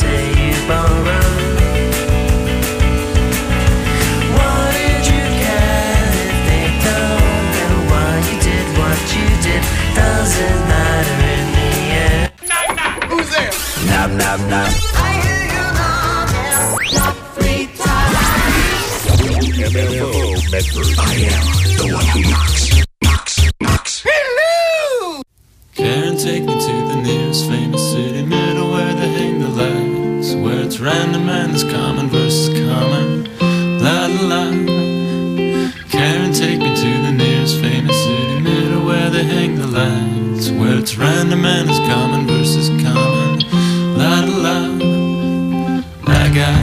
say you borrowed? What did you care if they don't know why you did what you did? Doesn't matter in the end. Knock, knock. Who's there? Knock, knock, knock. I hear you knocking. Knock 3 times. MFO Medford. I am the one who knocks. Hello! Karen, take me to the nearest famous city, middle where they hang the lights, where it's random and it's common versus common. La la la. Karen, take me to the nearest famous city, middle where they hang the lights, where it's random and it's common versus common. La la la. I got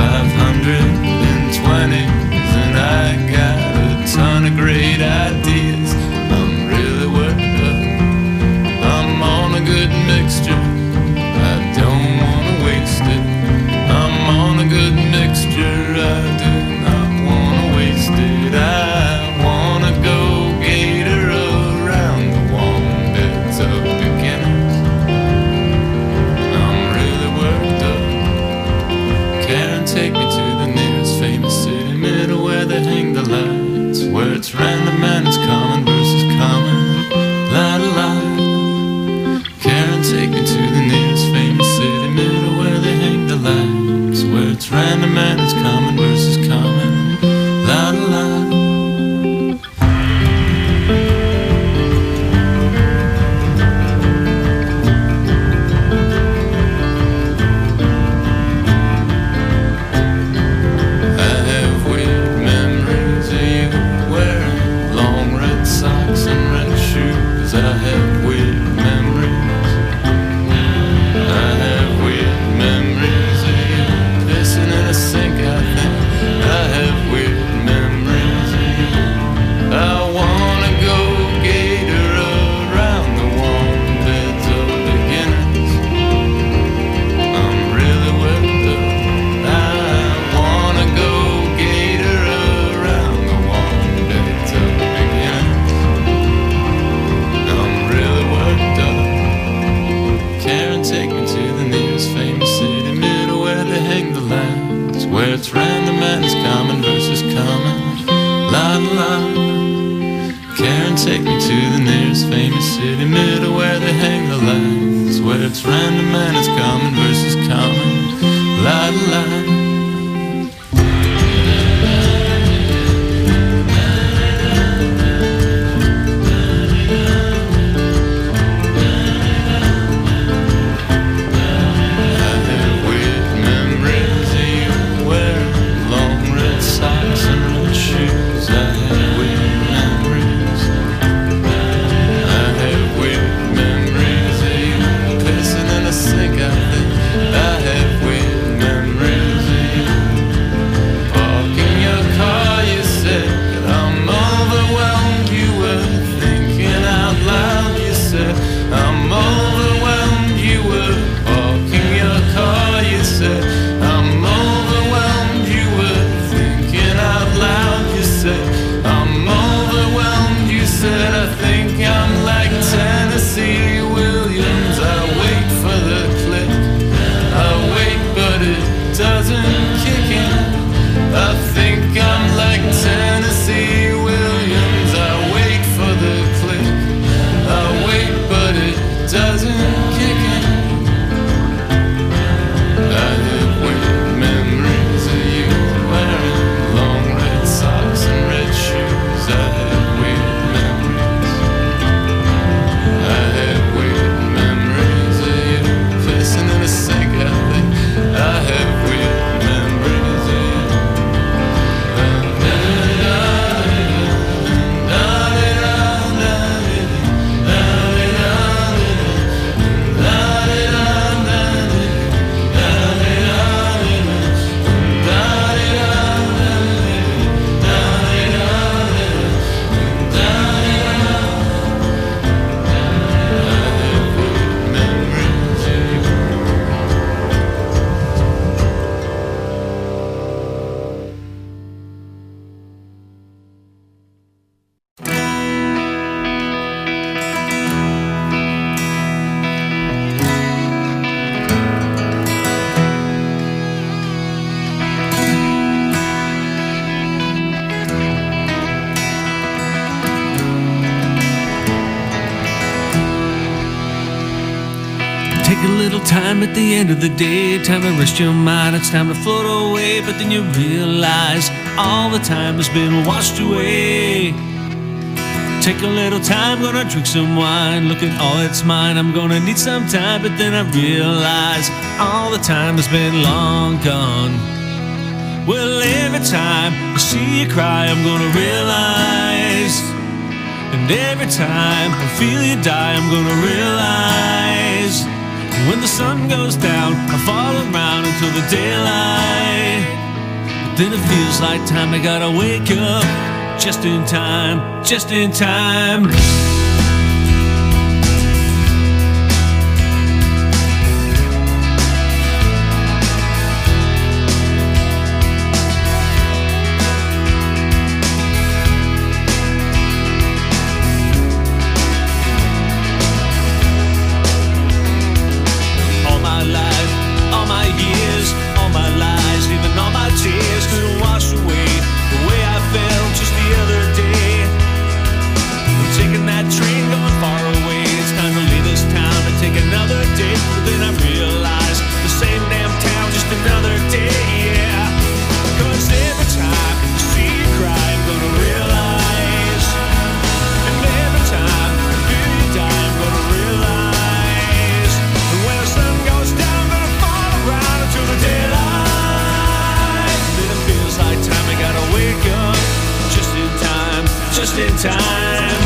520s and I got a ton of great ideas. I'm really worked up. I'm on a good mixture. I don't wanna waste it. I'm on a good mixture. I do not wanna waste it. I wanna go gator around the warm beds of beginners. I'm really worked up. Karen, take me to the nearest famous city, middle where they hang the lights, where it's random and it's common versus common. La la la. Karen, take me to the nearest famous city, middle where they hang the lights, where it's random and it's common versus common. La la la. Where it's random and it's common versus common. La la la. Karen, take me to the nearest famous city, middle where they hang the lights, where it's random and it's common versus common. La la la. Sink, I think I have weird memories. a little time at the end of the day, time to rest your mind, it's time to float away. But then you realize all the time has been washed away. Take a little time, gonna drink some wine, look at all that's mine, I'm gonna need some time. But then I realize all the time has been long gone. Well, every time I see you cry, I'm gonna realize. And every time I feel you die, I'm gonna realize. And when the sun goes down, I fall around until the daylight. But then it feels like time, I gotta wake up just in time, just in time. All my life, all my years, all my lies, even all my tears couldn't wash away the way I felt just the other day. I'm taking that train going far away. It's time to leave this town and take another day. But then I realize the same damn town, just another day, yeah. Cause every time I see you cry, I'm gonna realize. And every time I feel you die, I'm gonna realize. And when the sun goes down, I'm gonna fall around until the daylight. And then it feels like time, I gotta wake up just in time, just in time.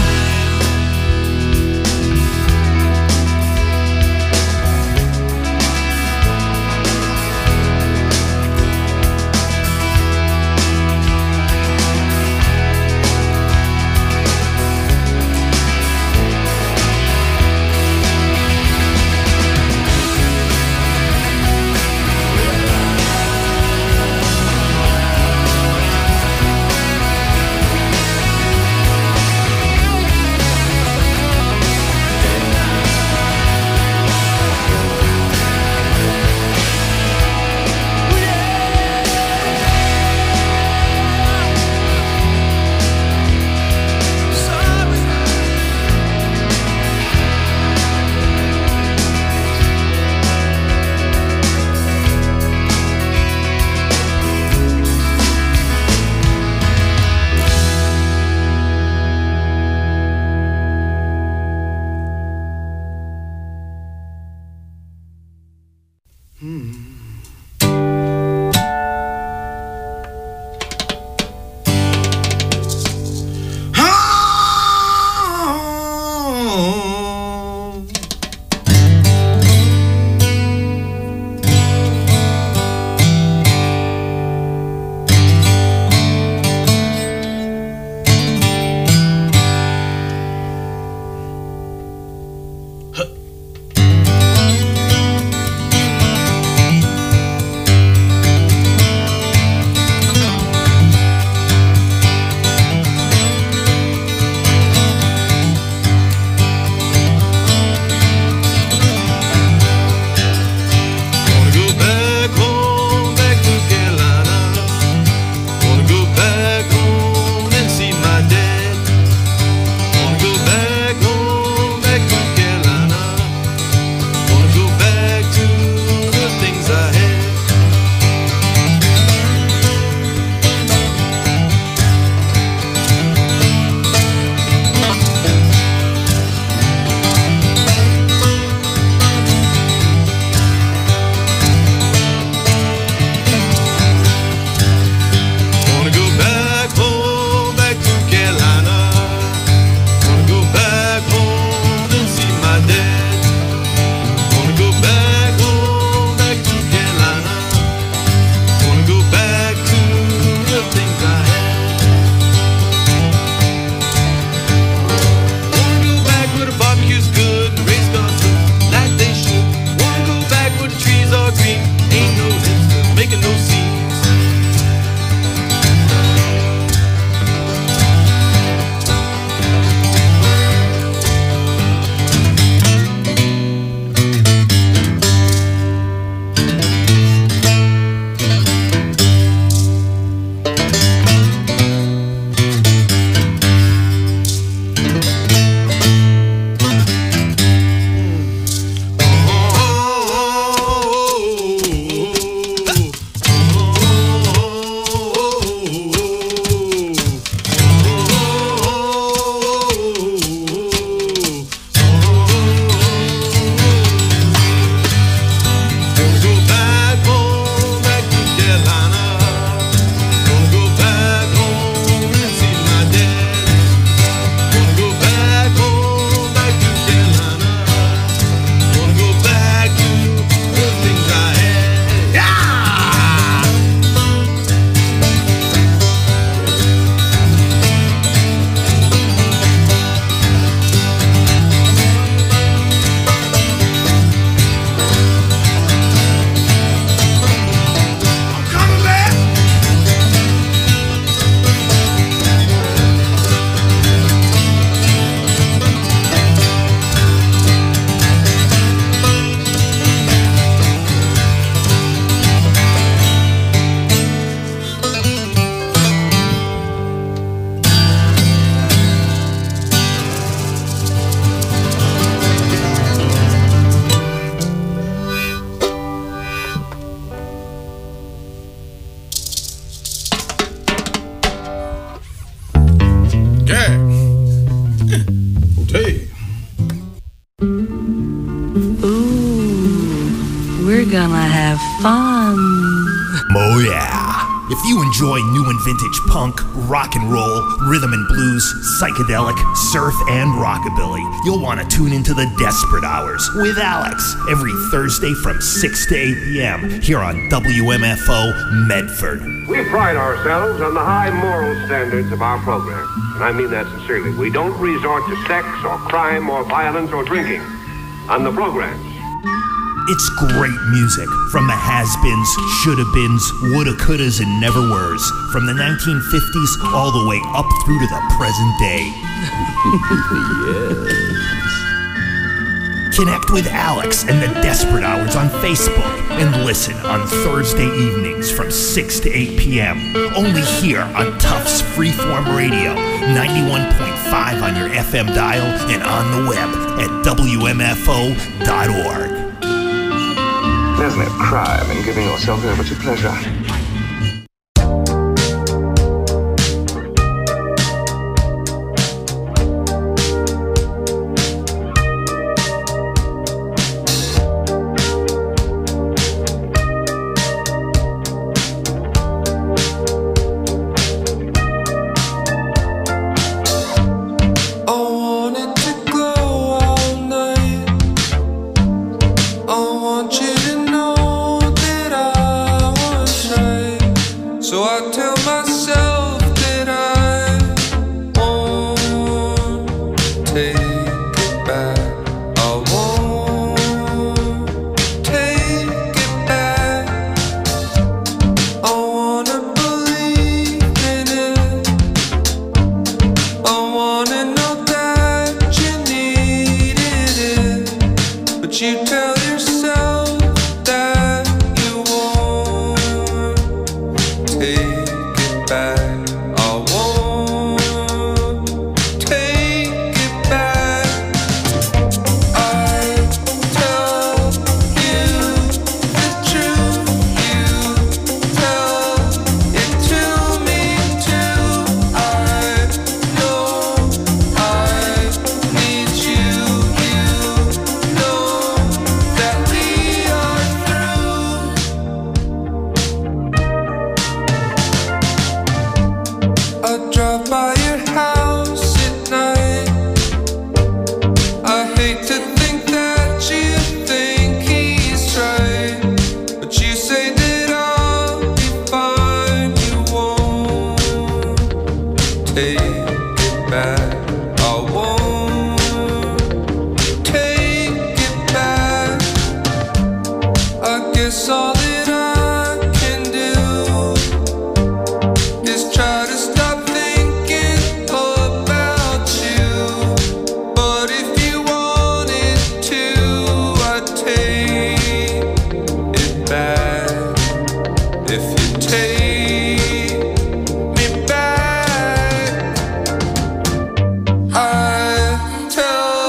we're gonna have fun. Oh yeah. If you enjoy new and vintage punk, rock and roll, rhythm and blues, psychedelic, surf, and rockabilly, you'll want to tune into the Desperate Hours with Alex every Thursday from 6 to 8 p.m. here on WMFO Medford. We pride ourselves on the high moral standards of our program, and I mean that sincerely. We don't resort to sex or crime or violence or drinking on the programs. It's great music from the has-beens, shoulda-beens, woulda, couldas, and never-weres, from the 1950s all the way up through to the present day. Yes. Connect with Alex and the Desperate Hours on Facebook and listen on Thursday evenings from 6 to 8 p.m. only here on Tufts Freeform Radio, 91.5 on your FM dial and on the web at WMFO.org. There's no crime in giving yourself over to pleasure.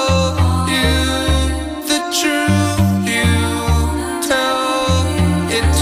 It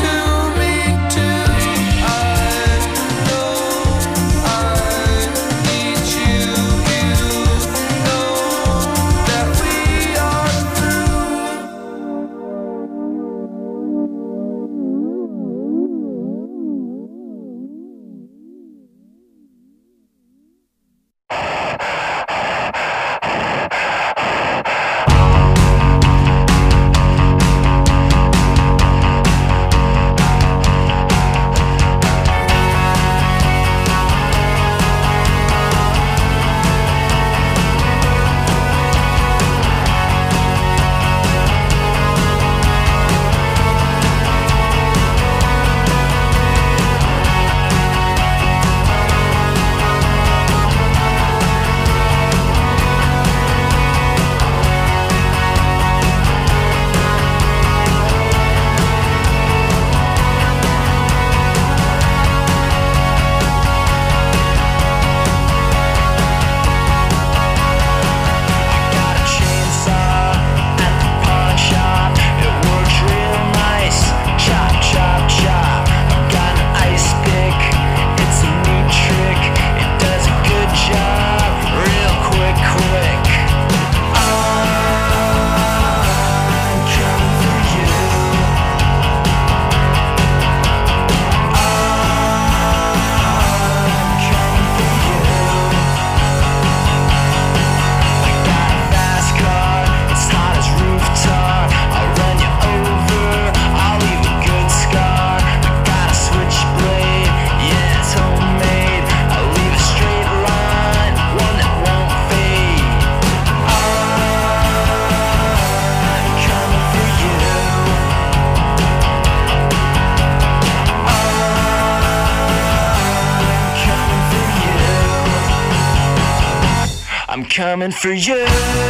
coming for you.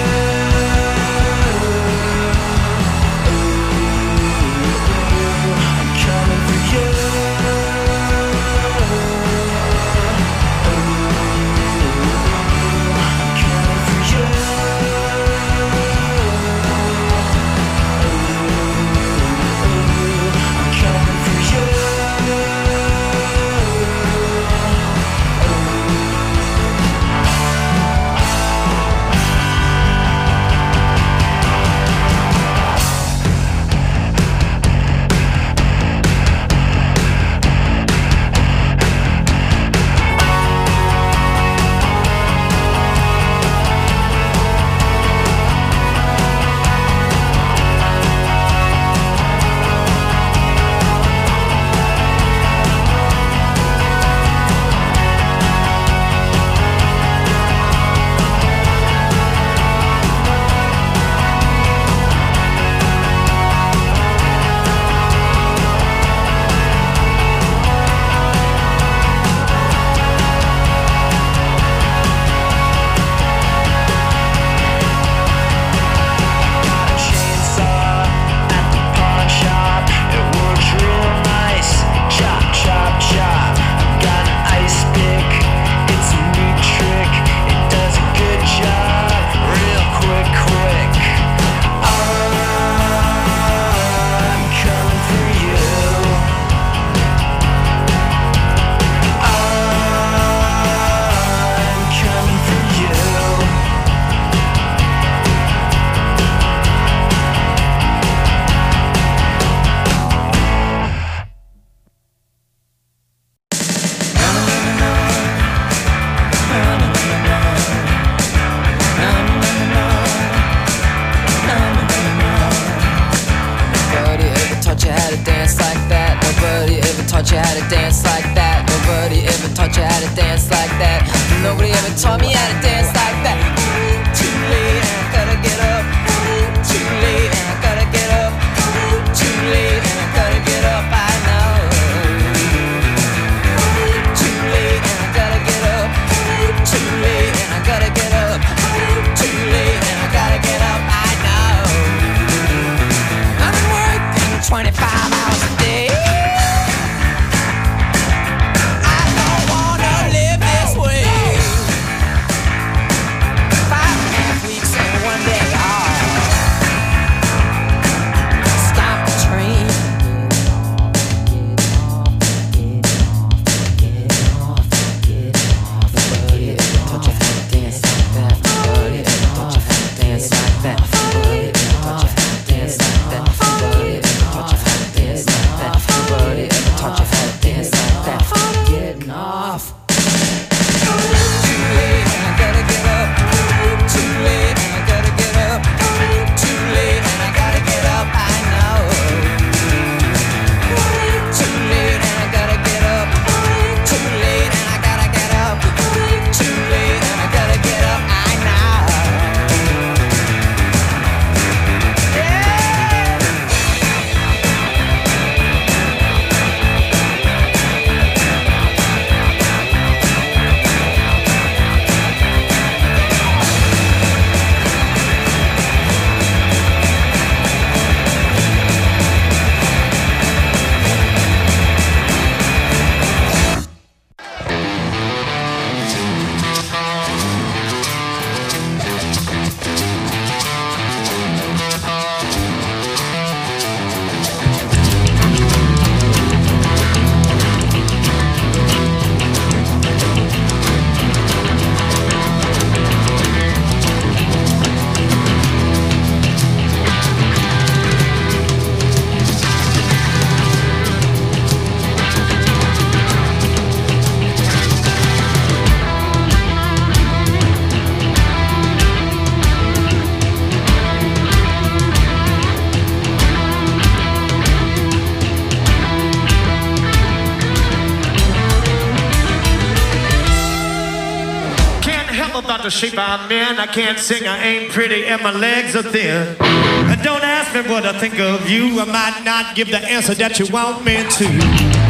about the shape I'm in. I can't sing, I ain't pretty, and my legs are thin. And don't ask me what I think of you. I might not give the answer that you want me to.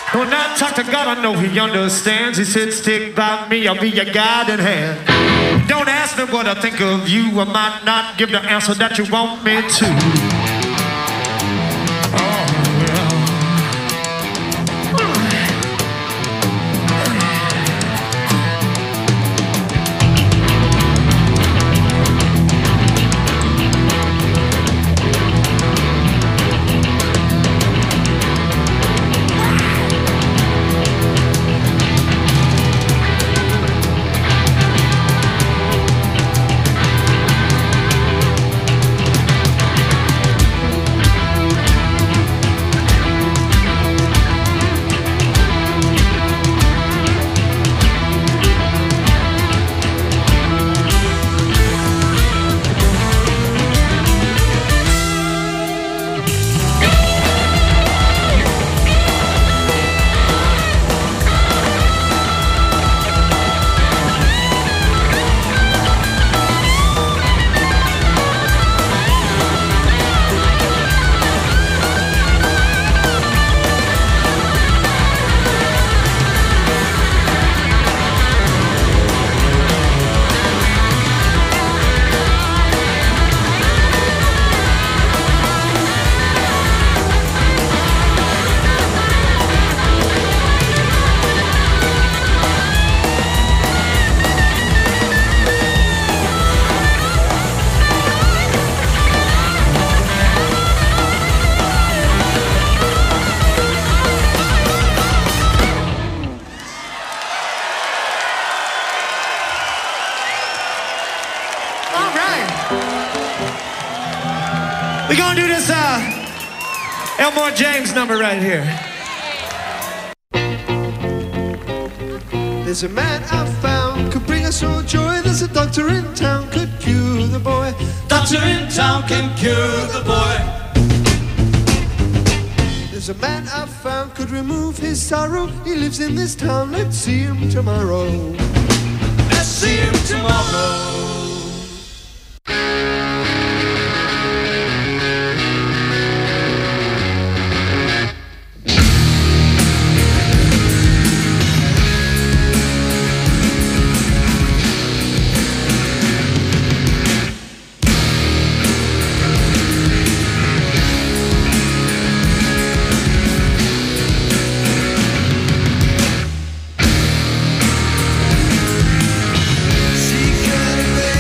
When I talk to God, I know He understands. He said, stick by me, I'll be your guiding hand. Don't ask me what I think of you. I might not give the answer that you want me to. We're gonna do this Elmore James number right here. There's a man I found could bring us all joy. There's a doctor in town could cure the boy. Doctor in town can cure the boy. There's a man I found could remove his sorrow. He lives in this town. Let's see him tomorrow. Let's see him tomorrow. She got a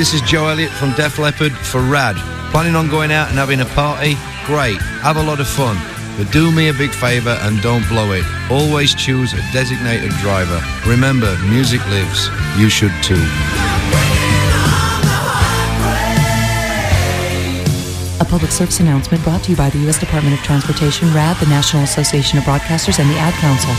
this is Joe Elliott from Def Leppard for Rad. Planning on going out and having a party? Great, have a lot of fun. But do me a big favour and don't blow it. Always choose a designated driver. Remember, music lives. You should too. A public service announcement brought to you by the U.S. Department of Transportation, RAD, the National Association of Broadcasters, and the Ad Council.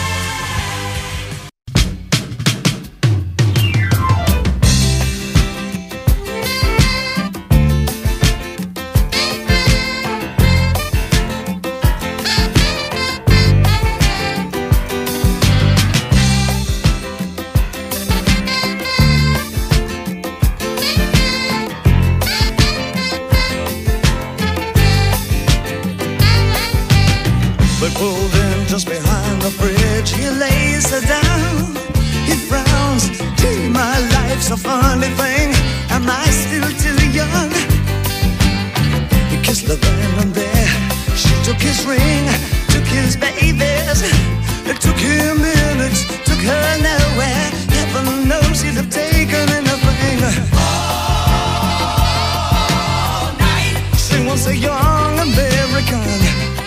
But pulled in just behind the bridge, he lays her down. He frowns, gee, my life's a funny thing. Am I still too young? He kissed her then and there. She took his ring, took his babies. It took him minutes, took her nowhere. Heaven knows he'd have taken anything. All night. She wants a young American.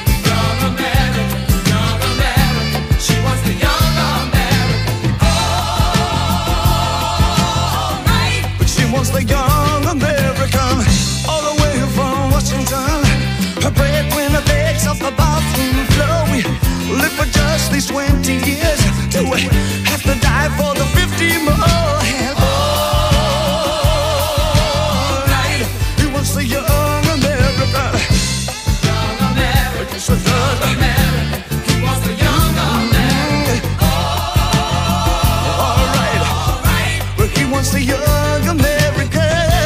Wants the young American, all the way from Washington. Her breadwinner begs off the bathroom floor. We live for just these 20 years till we have to die for the 50 more. And all night, he wants the young American. Young American, just a young American. He wants the young American. All right, but he wants the young American.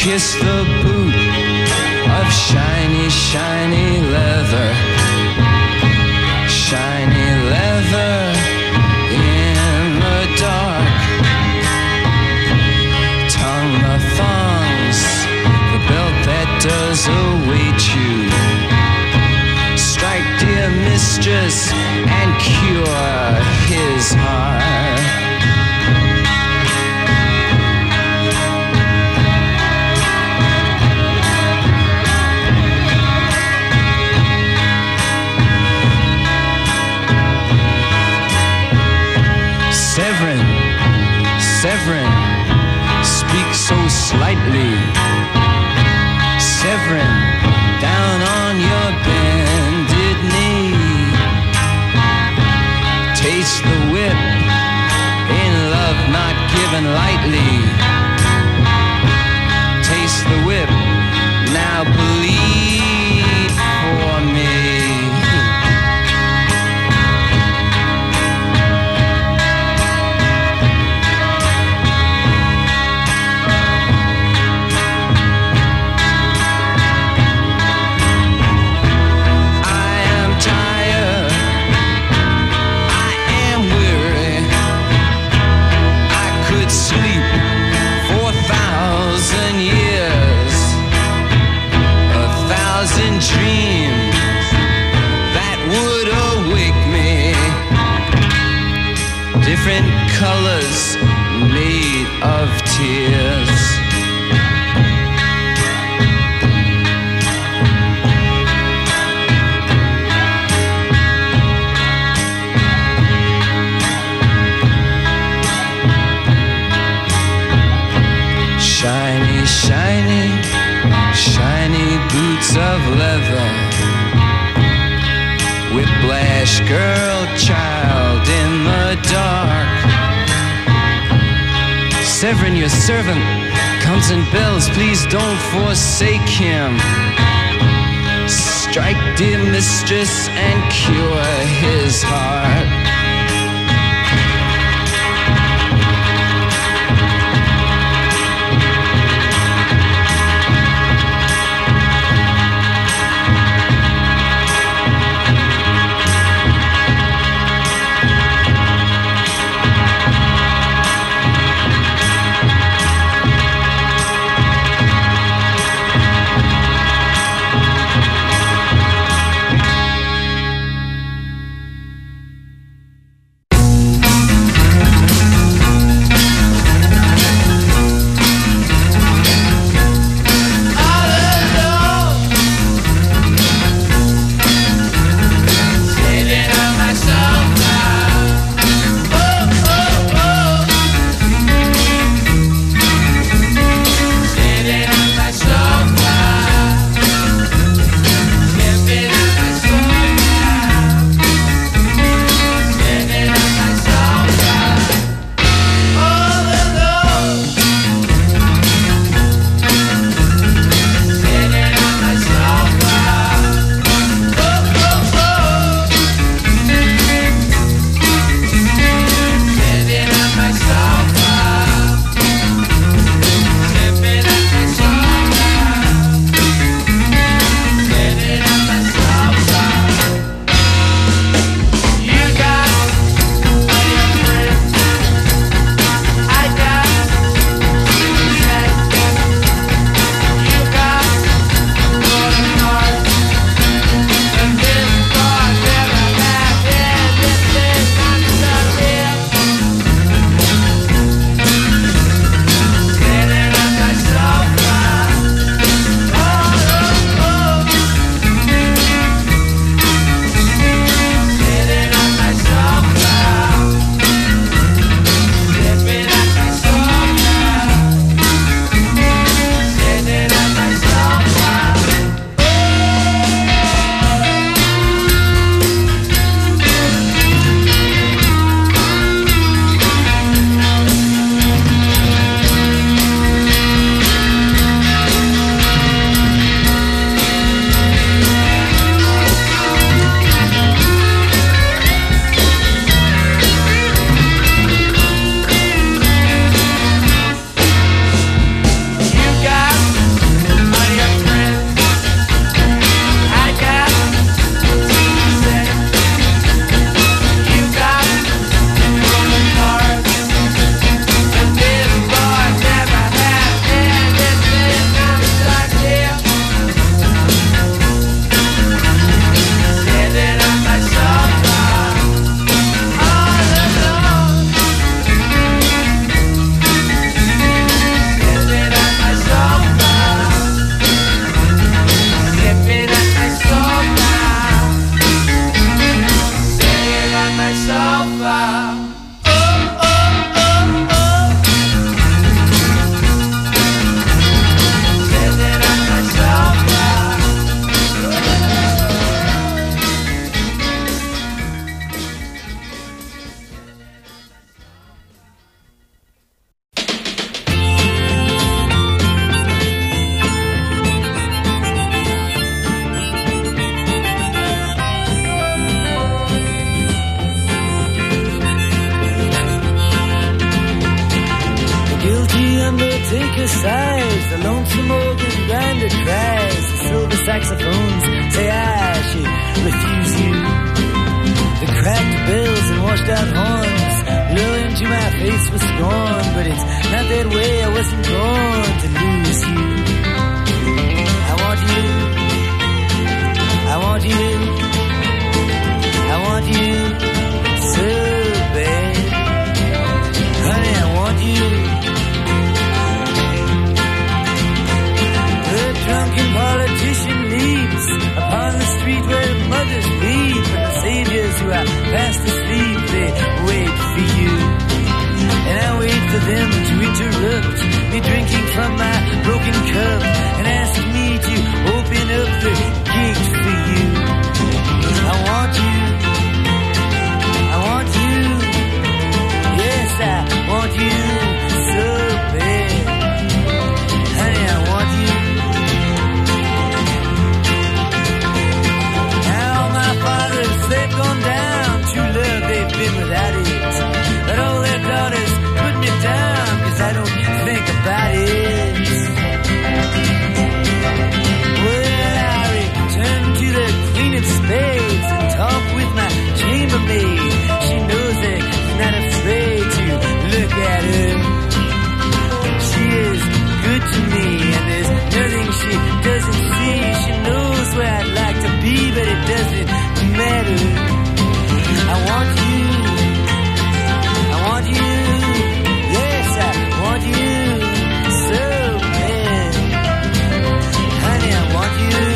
kiss the boot of shiny, shiny leather. Shiny leather in the dark. Tongue the thongs, the belt that does await you. Strike, dear mistress, and cure his heart. Severin, Severin, speak so slightly. Severin, down on your bended knee. Taste the whip, in love not given lightly. Taste the whip, now bleed for me. Dreams that would awake me. Different colors made of tears. Shiny, shiny, shiny boots of leather. Whiplash girl, child in the dark. Severin, your servant, comes in bells. Please don't forsake him. Strike, dear mistress, and cure his heart. harmonica sighs, the lonesome organ grinder cries, the silver saxophones say I should refuse you. The cracked bells and washed out horns blow into my face with scorn, but it's not that way, I wasn't born to lose you. I want you, I want you, I want you so bad. Honey, I want you. The drunken politician leaps upon the street where mothers weep, and the saviors who are fast asleep, they wait for you. And I wait for them to interrupt me drinking from my broken cup and ask me to open up the gate for you. I want you, I want you, yes I want you so bad. Honey, I want you. Now my fathers, they've gone down, true love they've been without it, but all their daughters put me down, cause I don't think about it. Well, I return to the Queen of Spades and talk with my chambermaid. She knows that I'm not afraid to look at her. She is good to me, and there's nothing she doesn't see. She knows where I'd like to be, but it doesn't matter. I want you, I want you, yes I want you so bad. Honey, I want you.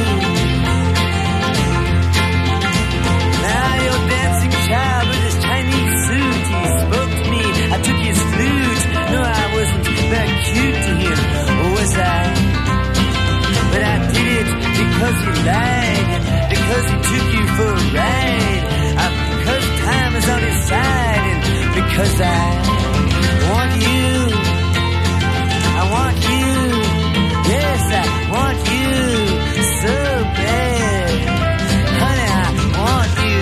Now your dancing child with his Chinese suit, he spoke to me, I took his flute. No, I wasn't that cute to him, was I? But I did it because he lied, and because he took you for a ride, because time is on his side, and because I want you, I want you, yes I want you so bad. Honey, I want you.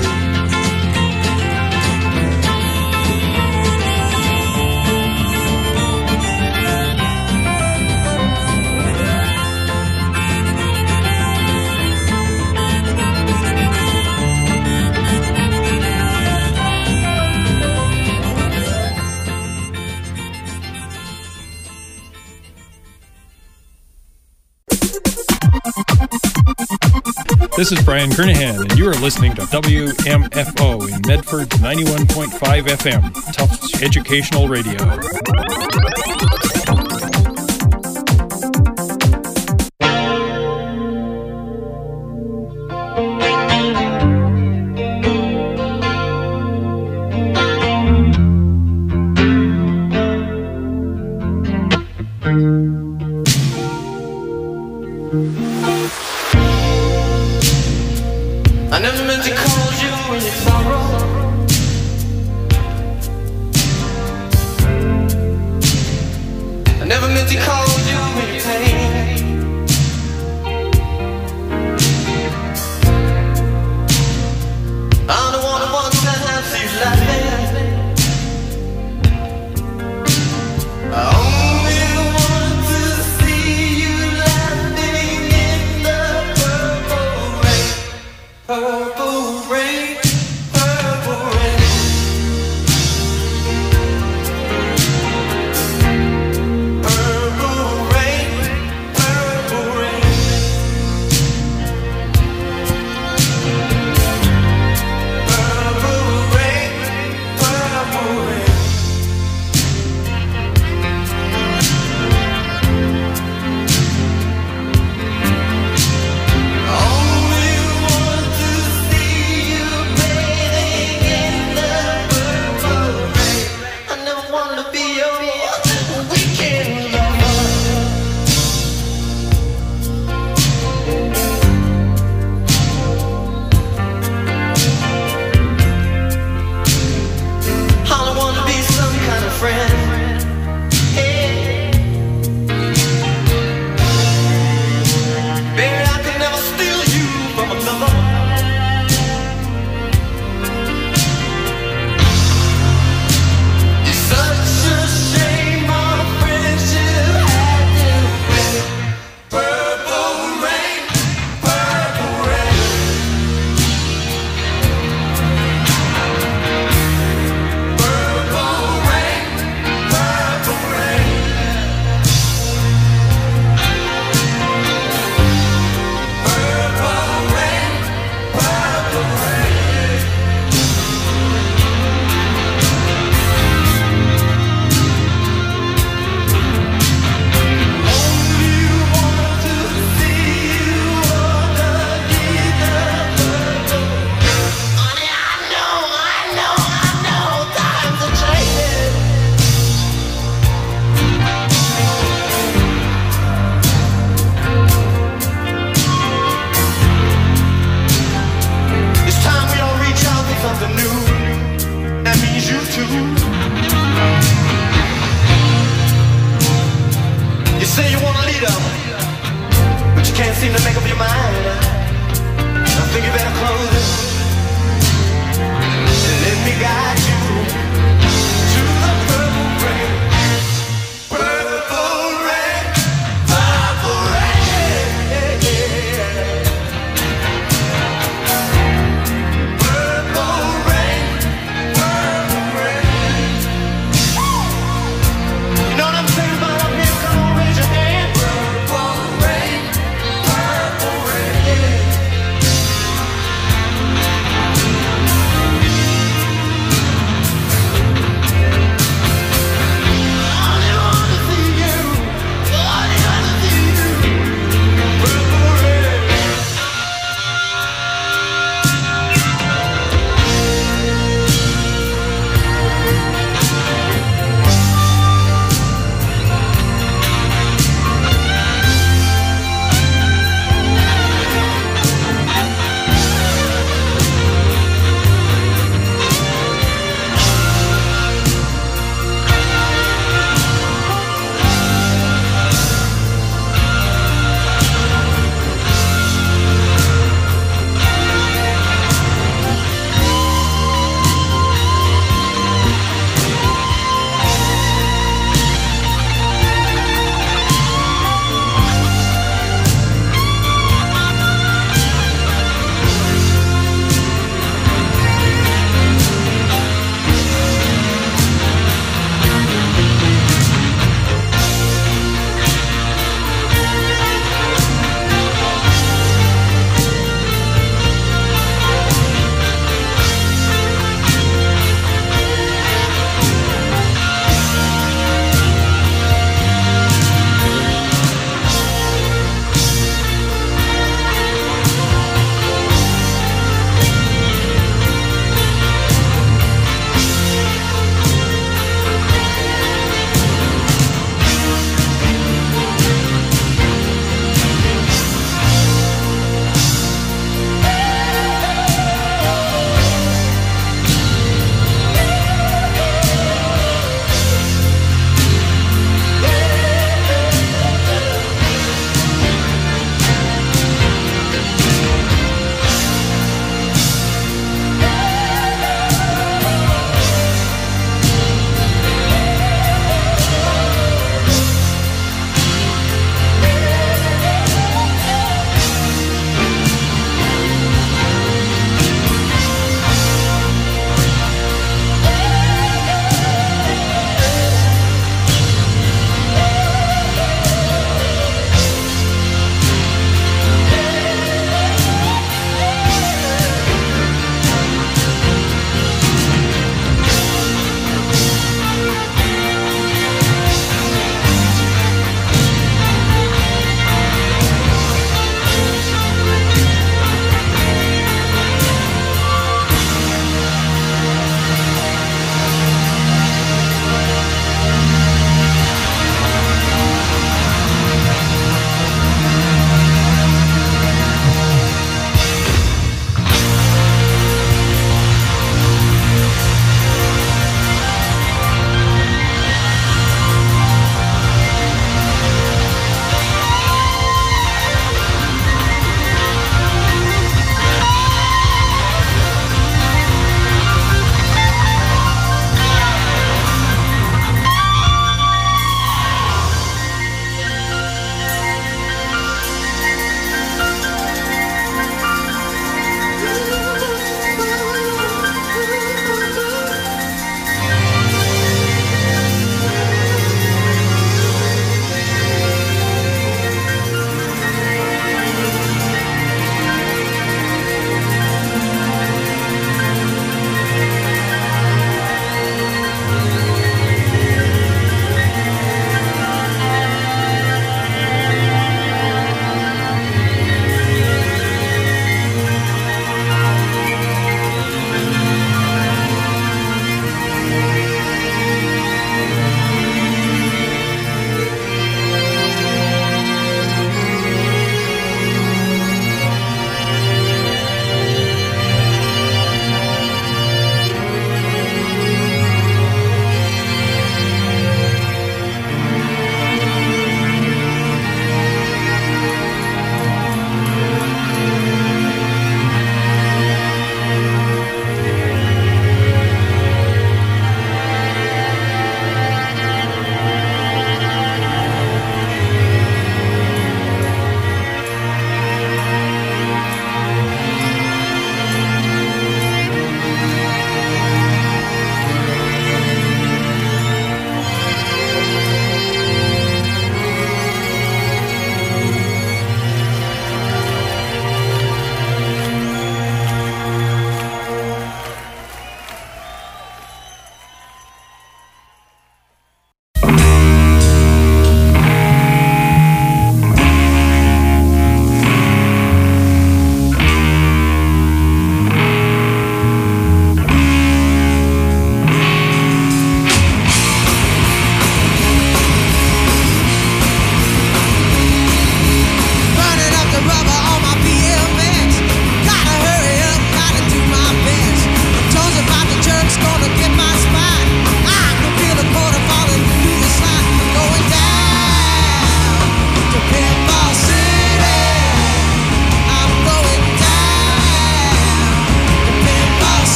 This is Brian Kernahan, and you are listening to WMFO in Medford 91.5 FM, Tufts Educational Radio. I never meant to call you in your sorrow. I never meant to call you in your pain. I'm the one who wants to have you laughing. I only want to see you laughing in the purple rain. Purple rain, purple rain. Purple say you want a leader, but you can't seem to make up your mind. I think you better close it and let me guide you.